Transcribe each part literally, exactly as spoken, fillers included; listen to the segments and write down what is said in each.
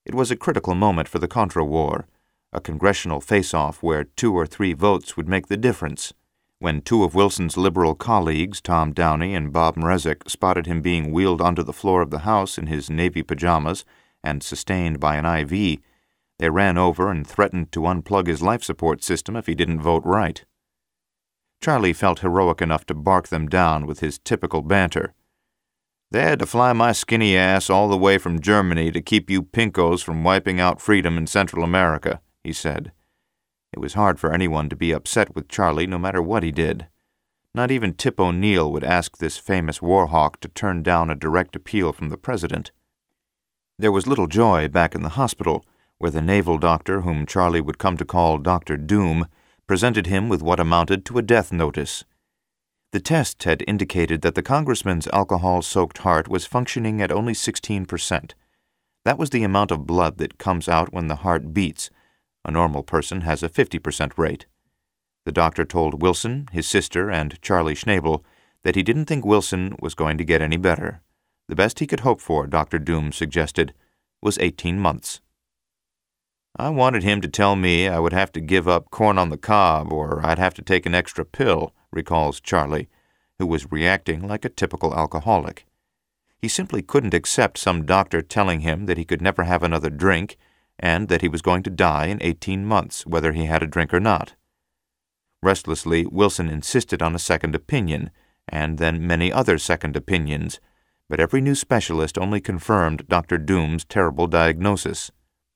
It was a critical moment for the Contra War, a congressional face-off where two or three votes would make the difference. When two of Wilson's liberal colleagues, Tom Downey and Bob Mrezek, spotted him being wheeled onto the floor of the House in his Navy pajamas and sustained by an I V, they ran over and threatened to unplug his life support system if he didn't vote right. Charlie felt heroic enough to bark them down with his typical banter. "They had to fly my skinny ass all the way from Germany to keep you pinkos from wiping out freedom in Central America," he said. It was hard for anyone to be upset with Charlie no matter what he did. Not even Tip O'Neill would ask this famous war hawk to turn down a direct appeal from the president. There was little joy back in the hospital, where the naval doctor, whom Charlie would come to call Doctor Doom, presented him with what amounted to a death notice. The test had indicated that the congressman's alcohol-soaked heart was functioning at only sixteen percent. That was the amount of blood that comes out when the heart beats. A normal person has a fifty percent rate. The doctor told Wilson, his sister, and Charlie Schnabel that he didn't think Wilson was going to get any better. The best he could hope for, Doctor Doom suggested, was eighteen months. "I wanted him to tell me I would have to give up corn on the cob or I'd have to take an extra pill," recalls Charlie, who was reacting like a typical alcoholic. He simply couldn't accept some doctor telling him that he could never have another drink and that he was going to die in eighteen months, whether he had a drink or not. Restlessly, Wilson insisted on a second opinion, and then many other second opinions, but every new specialist only confirmed Doctor Doom's terrible diagnosis.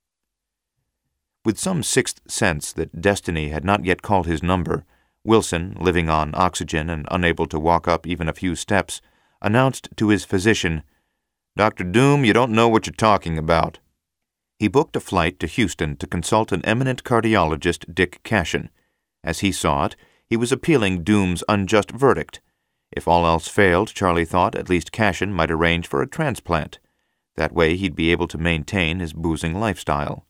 With some sixth sense that destiny had not yet called his number, Wilson, living on oxygen and unable to walk up even a few steps, announced to his physician, "Doctor Doom, you don't know what you're talking about." He booked a flight to Houston to consult an eminent cardiologist, Dick Cashin. As he saw it, he was appealing Doom's unjust verdict. If all else failed, Charlie thought at least Cashin might arrange for a transplant. That way he'd be able to maintain his boozing lifestyle.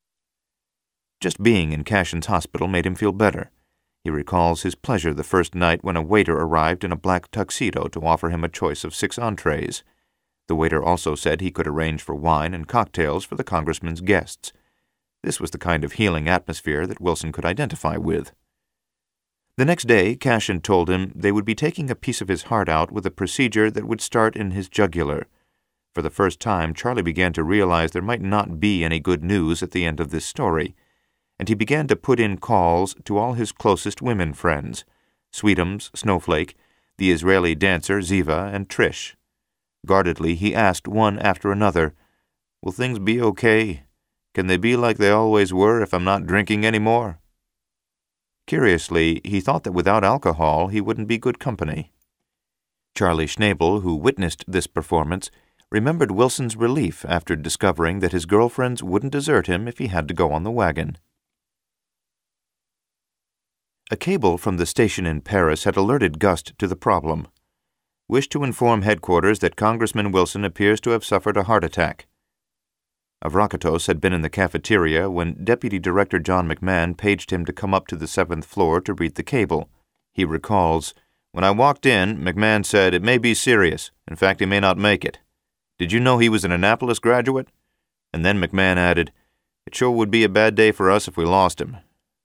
Just being in Cashin's hospital made him feel better. He recalls his pleasure the first night when a waiter arrived in a black tuxedo to offer him a choice of six entrees. The waiter also said he could arrange for wine and cocktails for the congressman's guests. This was the kind of healing atmosphere that Wilson could identify with. The next day, Cashin told him they would be taking a piece of his heart out with a procedure that would start in his jugular. For the first time, Charlie began to realize there might not be any good news at the end of this story, and he began to put in calls to all his closest women friends, Sweetums, Snowflake, the Israeli dancer Ziva, and Trish. Guardedly, he asked one after another, "Will things be okay? Can they be like they always were if I'm not drinking anymore?" Curiously, he thought that without alcohol he wouldn't be good company. Charlie Schnabel, who witnessed this performance, remembered Wilson's relief after discovering that his girlfriends wouldn't desert him if he had to go on the wagon. A cable from the station in Paris had alerted Gust to the problem. "Wish to inform headquarters that Congressman Wilson appears to have suffered a heart attack." Avrakatos had been in the cafeteria when Deputy Director John McMahon paged him to come up to the seventh floor to read the cable. He recalls, "When I walked in, McMahon said it may be serious. In fact, he may not make it. Did you know he was an Annapolis graduate?" And then McMahon added, "It sure would be a bad day for us if we lost him."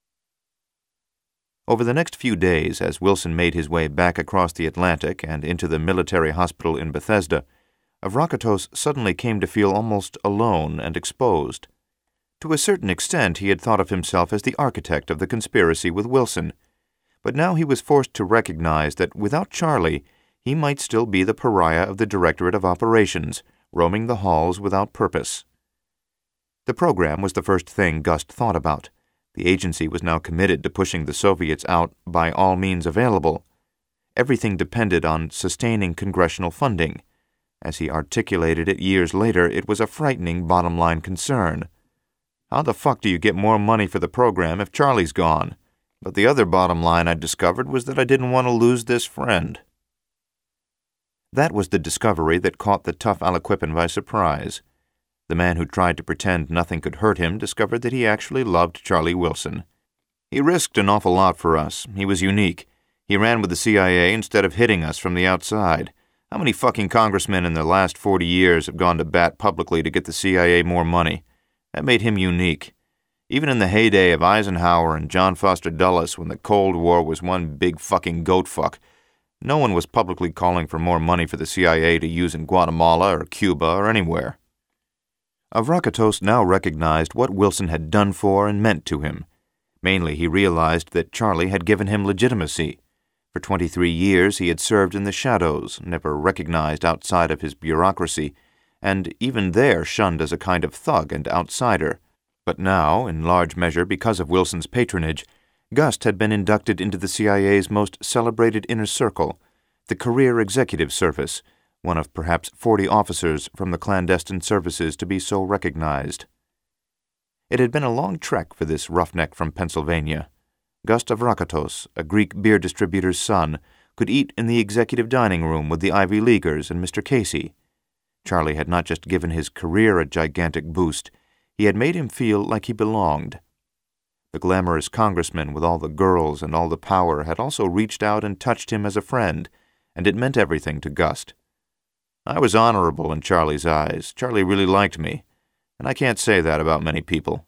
Over the next few days, as Wilson made his way back across the Atlantic and into the military hospital in Bethesda, Avrakatos suddenly came to feel almost alone and exposed. To a certain extent, he had thought of himself as the architect of the conspiracy with Wilson, but now he was forced to recognize that without Charlie, he might still be the pariah of the Directorate of Operations, roaming the halls without purpose. The program was the first thing Gust thought about. The agency was now committed to pushing the Soviets out by all means available. Everything depended on sustaining congressional funding. As he articulated it years later, it was a frightening bottom-line concern. "How the fuck do you get more money for the program if Charlie's gone? But the other bottom line I discovered was that I didn't want to lose this friend." That was the discovery that caught the tough Aliquippan by surprise. The man who tried to pretend nothing could hurt him discovered that he actually loved Charlie Wilson. "He risked an awful lot for us. He was unique. He ran with the C I A instead of hitting us from the outside. How many fucking congressmen in the last forty years have gone to bat publicly to get the C I A more money? That made him unique. Even in the heyday of Eisenhower and John Foster Dulles, when the Cold War was one big fucking goat fuck, no one was publicly calling for more money for the C I A to use in Guatemala or Cuba or anywhere. Avrakatos now recognized what Wilson had done for and meant to him. Mainly, he realized that Charlie had given him legitimacy. For twenty-three years he had served in the shadows, never recognized outside of his bureaucracy, and even there shunned as a kind of thug and outsider. But now, in large measure because of Wilson's patronage, Gust had been inducted into the C I A's most celebrated inner circle, the Career Executive Service, one of perhaps forty officers from the clandestine services to be so recognized. It had been a long trek for this roughneck from Pennsylvania. Gust Avrakatos, a Greek beer distributor's son, could eat in the executive dining room with the Ivy Leaguers and Mister Casey. Charlie had not just given his career a gigantic boost, he had made him feel like he belonged. The glamorous congressman with all the girls and all the power had also reached out and touched him as a friend, and it meant everything to Gust. I was honorable in Charlie's eyes. Charlie really liked me, and I can't say that about many people.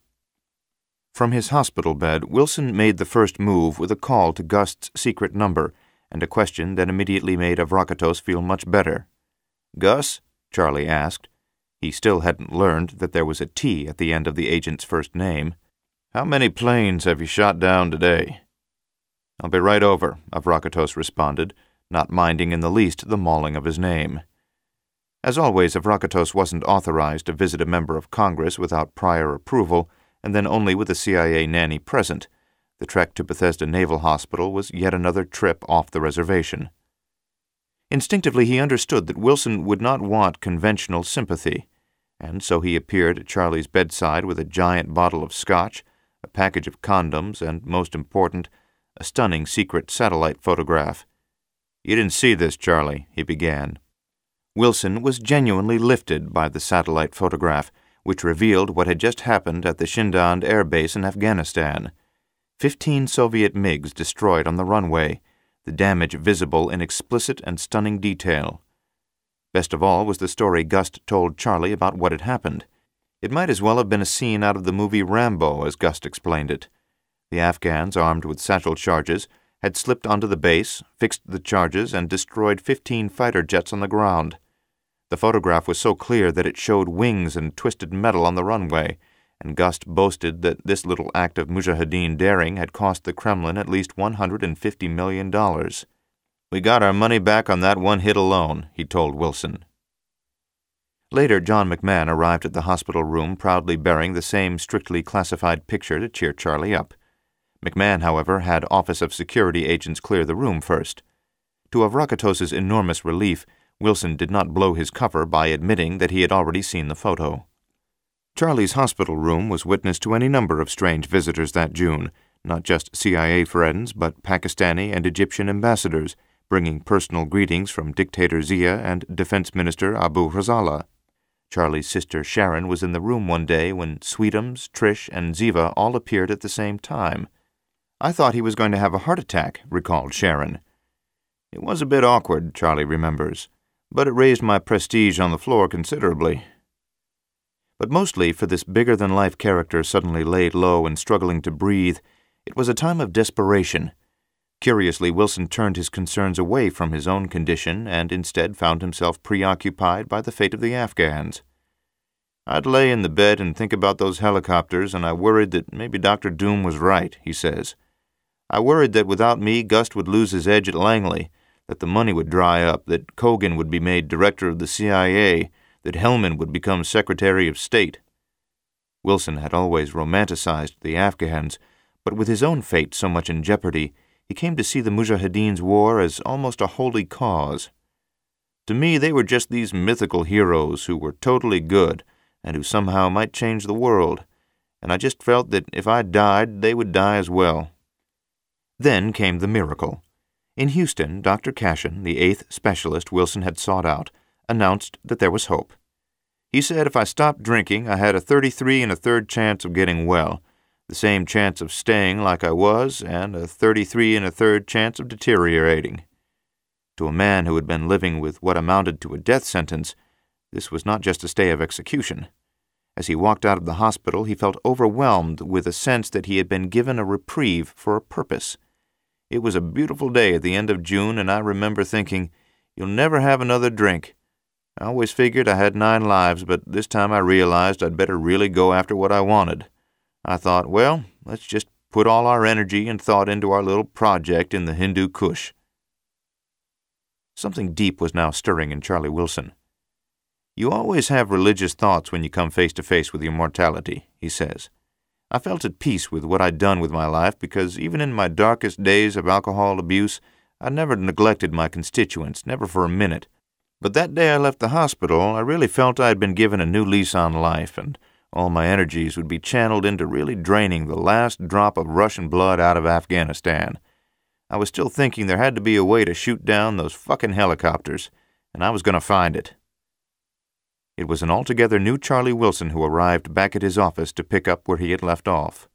From his hospital bed, Wilson made the first move with a call to Gust's secret number and a question that immediately made Avrakatos feel much better. "Gus?" Charlie asked. He still hadn't learned that there was a T at the end of the agent's first name. "How many planes have you shot down today?" "I'll be right over," Avrakatos responded, not minding in the least the mauling of his name. As always, Avrakatos wasn't authorized to visit a member of Congress without prior approval, and then only with a C I A nanny present. The trek to Bethesda Naval Hospital was yet another trip off the reservation. Instinctively he understood that Wilson would not want conventional sympathy, and so he appeared at Charlie's bedside with a giant bottle of scotch, a package of condoms, and, most important, a stunning secret satellite photograph. "You didn't see this, Charlie," he began. Wilson was genuinely lifted by the satellite photograph, which revealed what had just happened at the Shindand Air Base in Afghanistan. Fifteen Soviet MiGs destroyed on the runway, the damage visible in explicit and stunning detail. Best of all was the story Gust told Charlie about what had happened. It might as well have been a scene out of the movie Rambo, as Gust explained it. The Afghans, armed with satchel charges, had slipped onto the base, fixed the charges, and destroyed fifteen fighter jets on the ground. The photograph was so clear that it showed wings and twisted metal on the runway, and Gust boasted that this little act of mujahideen daring had cost the Kremlin at least one hundred fifty million dollars. "We got our money back on that one hit alone," he told Wilson. Later, John McMahon arrived at the hospital room proudly bearing the same strictly classified picture to cheer Charlie up. McMahon, however, had Office of Security agents clear the room first. To Avrakatos's enormous relief, Wilson did not blow his cover by admitting that he had already seen the photo. Charlie's hospital room was witness to any number of strange visitors that June, not just C I A friends, but Pakistani and Egyptian ambassadors, bringing personal greetings from Dictator Zia and Defense Minister Abu Razala. Charlie's sister Sharon was in the room one day when Sweetums, Trish, and Ziva all appeared at the same time. "I thought he was going to have a heart attack," recalled Sharon. "It was a bit awkward," Charlie remembers, "but it raised my prestige on the floor considerably." But mostly for this bigger-than-life character suddenly laid low and struggling to breathe, it was a time of desperation. Curiously, Wilson turned his concerns away from his own condition and instead found himself preoccupied by the fate of the Afghans. "I'd lay in the bed and think about those helicopters, and I worried that maybe Doctor Doom was right," he says. "I worried that without me, Gust would lose his edge at Langley, that the money would dry up, that Kogan would be made director of the C I A, that Hellman would become Secretary of State." Wilson had always romanticized the Afghans, but with his own fate so much in jeopardy, he came to see the Mujahideen's war as almost a holy cause. "To me, they were just these mythical heroes who were totally good and who somehow might change the world, and I just felt that if I died, they would die as well." Then came the miracle. In Houston, Doctor Cashin, the eighth specialist Wilson had sought out, announced that there was hope. He said if I stopped drinking, I had a thirty-three and a third chance of getting well, the same chance of staying like I was, and a thirty-three and a third chance of deteriorating. To a man who had been living with what amounted to a death sentence, this was not just a stay of execution. As he walked out of the hospital, he felt overwhelmed with a sense that he had been given a reprieve for a purpose. It was a beautiful day at the end of June, and I remember thinking, "You'll never have another drink." I always figured I had nine lives, but this time I realized I'd better really go after what I wanted. I thought, well, let's just put all our energy and thought into our little project in the Hindu Kush. Something deep was now stirring in Charlie Wilson. "You always have religious thoughts when you come face to face with your mortality," he says. "I felt at peace with what I'd done with my life because even in my darkest days of alcohol abuse, I never neglected my constituents, never for a minute. But that day I left the hospital, I really felt I had been given a new lease on life, and all my energies would be channeled into really draining the last drop of Russian blood out of Afghanistan. I was still thinking there had to be a way to shoot down those fucking helicopters, and I was going to find it." It was an altogether new Charlie Wilson who arrived back at his office to pick up where he had left off.